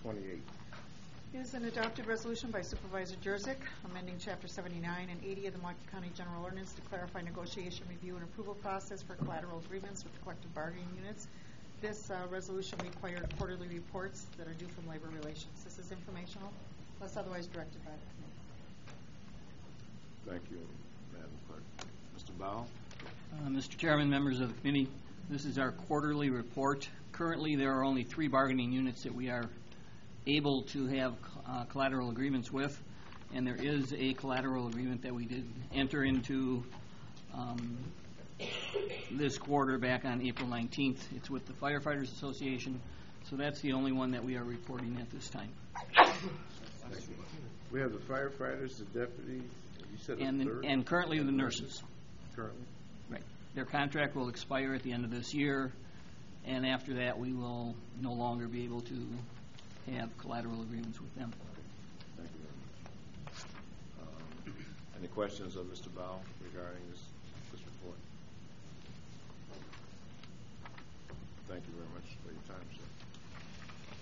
28. Is an adopted resolution by Supervisor Jurzik amending Chapter 79 and 80 of the Milwaukee County General Ordinance to clarify negotiation, review, and approval process for collateral agreements with collective bargaining units. This resolution required quarterly reports that are due from Labor Relations. This is informational, unless otherwise directed by the committee. Thank you, Madam Clerk. Mr. Bow? Mr. Chairman, members of the committee, this is our quarterly report. Currently, there are only 3 bargaining units that we are able to have collateral agreements with, and there is a collateral agreement that we did enter into this quarter back on April 19th. It's with the Firefighters Association, so that's the only one that we are reporting at this time. We have the firefighters, the deputies, you said and, the third? And currently the nurses. Currently? Right. Their contract will expire at the end of this year, and after that we will no longer be able to have collateral agreements with them. Thank you very much. Any questions of Mr. Bow regarding this report? Thank you very much for your time, sir.